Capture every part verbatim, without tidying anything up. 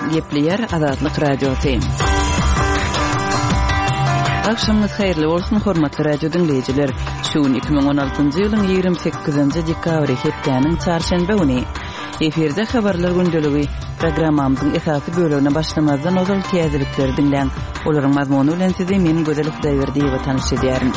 Gepleyer Azadlyk Radiosu. Akşamınız hayırlı olsun hormatly radio dinleyijiler. Şu iki bin on altıncı ýylyň ýygrimi sekizinji dekabry hepdeniň çarşembe güni eferde habarlar gündöligi programmamyzyň esasy bölümine başlamazdan ozal täzelikleri dinleň. Olaryň mazmuny bilen sizi men Gözel Hudaýberdiýewa tanyş edýärim.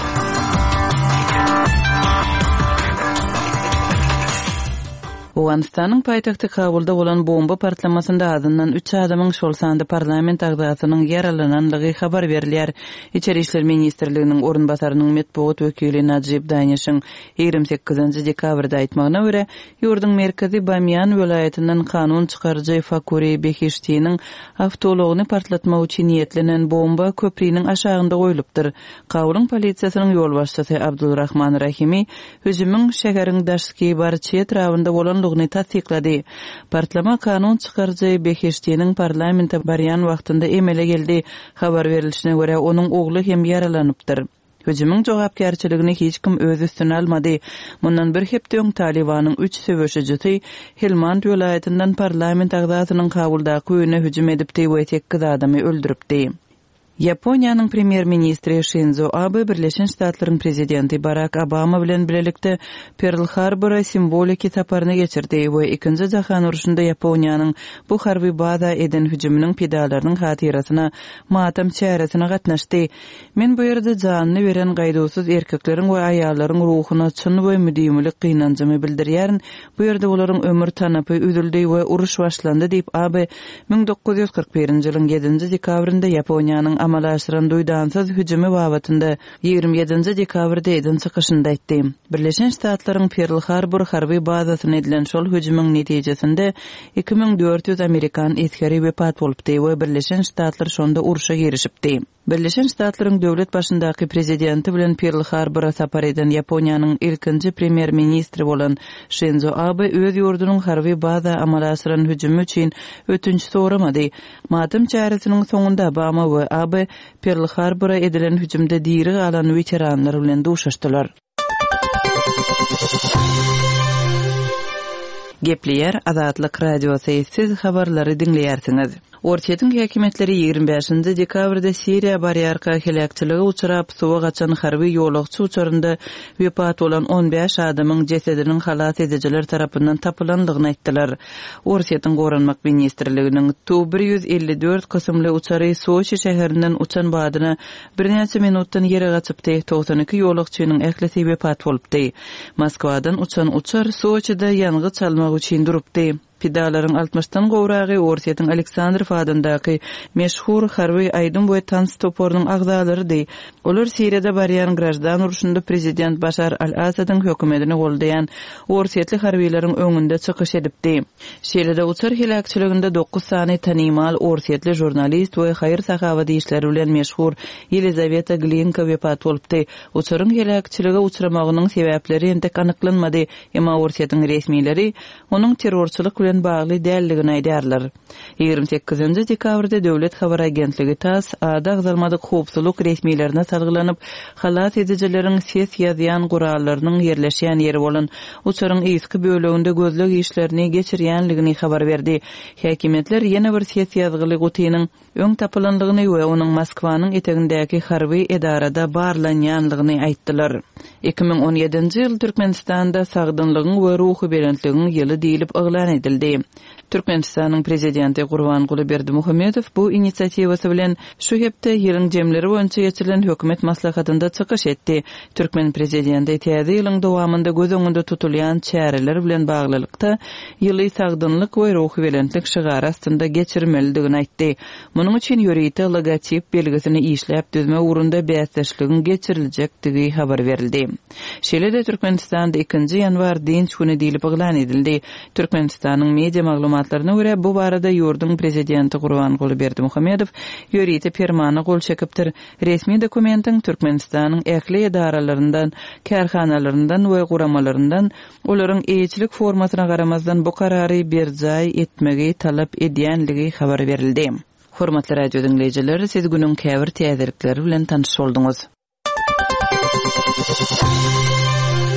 Awganistanyň paýtagty Kabulda bolan bomba partlamasynda azyndan üç adamyň şol sanda parlament agzasynyň yaralananlygy habar berilýär. İçeri işler ministrliginiň orunbasarynyň medpuat wekili Najib Danişiň ýygrimi sekizinji dekabrda aýtmagyna görä, ýurdun merkezi Bamyan welaýatynyň kanun çykarjy Fakuri Behiştiýiniň awtologyny partlatmak üçin niýetlenen bomba köprüniň aşagynda goýulypdyr. Kabulň polisiýasynyň ýol başçysy Abdulrahman Rahimi hüjümüň şäheriň daşky barçy etrafynda bolan lugny tasdiqlady. Partlama kanun çykarjy Behiştiýiniň parlamentde barýan wagtynda emele geldi. Habar berilişine görä onuň ogly hem yaralanypdyr. Hüjümüň jogapkärçiligini hiç kim öz üstüne almady. Mundan bir hepde öň Talibanyň üç söwüşçüsi Helmand welaýatynyň parlament agzasynyň Kabuldaky öýüne hüjüm edipdi we sekiz adamy öldüripdi. Yaponiýanyň premier ministri Shinzo Abe Birleşen Ştatlaryň prezidenti Barack Obama bilen birlikde Pearl Harbor'a simboliki saparyny geçirdi we ikinji jahan uruşunda Yaponiýanyň bu harby baza eden hüjüminiň pedalarynyň hatyrasyna matam çäresine gatnaşdy. Men bu ýerde janyny beren gaýdusuz erkekleriň we aýallaryň ruhuna çyn we müdýümlik gynanjymy bildirýärin. Bu ýerde olaryň ömür tanapy üzüldi we uruş başlandy diýip Abe bin dokuz ýüz kırk birinji ýylyň ýedinji dekabrynda Yaponiýanyň amalaşyran duýdansız hüjümi babatynda ýygrimi ýedinji dekabrda edin çykyşynda aýtdy. Birleşen Ştatlaryň Pearl Harbor harby bazasyna edilen şol hüjümüň netijesinde iki bin dört ýüz Amerikan eskeri wepat bolupdy we Birleşen Ştatlar şonda uruşa girişipdi. Birleşen Ştatlaryň döwlet başyndaky prezidenti bilen Pearl Harbor'a sapar eden Yaponiýanyň ilkinji premier ministri bolan Shinzo Abe öz ýurdunyň harby baza amalaşyran hüjümi üçin ötünç soramady. Matam çäresiniň soňunda Obama we Abe Pearl Harbor'a edilen hüjümde diri alan veteranlar bilen duşaşdylar. Gepleyer Azadlyk Radiosu, siz habarlary dinleýärsiňiz. Ortaýyň häkimetleri ýygrimi beşinji dekabrda Siriýa barýarka helakçylygy uçurap suwa gaçan harby ýolagçy uçurynda wepat bolan on beş adamyň jesediniň halat edijiler tarapyndan tapylandygyny aýtdylar. Ortaýyň goranmak ministrliginiň Tu bir ýüz elli dört kysymly uçary Soçi şäherinden uçan badyna bir näçe minutdan ýere gaçypdy. doksan iki ýolagçynyň ählisi wepat bolupdy. Moskwadan uçan uçar Soçida ýangy çalmak üçin durupdy. Pedalaryň altmışdan gowragy Ortaýyň Aleksandrov adyndaky meşhur harby aýdym we tans toporynyň agzalarydy. Olar Siriýada barýan grajdan uruşunda prezident Başar al-Asadyň hökümetini goldaýan Ortaýytly harbiýleriň öňünde çykyş edipdi. Şeýlede uçar helakçylygynda dokuz sany tanymal Ortaýytly jurnalist we haýyr sahawady işleri bilen meşhur Yelizaveta Glinka wepat bolupdy. Uçaryň helakçylyga uçramagynyň sebäpleri entek anyklanmady, emma Ortaýytyň resmiýleri onuň terrorçylyk bagly dälligini aýdýarlar. ýygrimi sekizinji dekabrda Döwlet Habar Agentligi T A S ada agzalmadyk howpsuzlyk resmiýetlerine salgylanyp, halat edijileriň ses ýazýan gurallarynyň ýerleşýän ýeri bolan uçaryň eski böleginde gözlek işlerini geçirýänligini habar berdi. Häkimetler ýene bir ses ýazgyly gutynyň öň tapylandygyny we onuň Moskwanyň etegindäki harby edarada barlanýanlygyny aýtdylar. iki bin on ýedinji ýyl Türkmenistanda sagdynlygyň we ruhy berentligiň ýyly diýilip oglan edildi. Türkmenistanyň prezidenti Gurbanguly Berdimuhammedow bu inisiatywasy bilen şu hepde ýylyň jemleri boýunça geçirilen hökümet maslahatynda çykyş etdi. Türkmen prezidenti täze ýylyň dowamında göz öňünde tutulýan çäreler bilen baglylykda ýyly sagdynlyk we ruhy berentlik şygary astynda geçirmelidigini aýtdy. Munyň üçin ýörite logotip belgisini işläp düzme urunda bäsleşligin geçiriljekdigi habar berildi. Şeýle-de Türkmenistanda ikinji ýanwar dinç güni diýilip oglan edildi. Türkmenistanyň media maglumatlaryna görä bu barada ýurdun prezidenti Gurbanguly Berdimuhammedow ýörite permany gol çekipdir. Resmi dokumentin Türkmenistanyň ähli edaralaryndan, kärhanalaryndan we guramalaryndan olaryň eýçilik formasyna garamazdan bu karary berjay etmegi talap edýänligi habar berildi. Hormatly radio dinleyijiler, siz günüň käbir täzelikleri bilen tanyş bolduňuz.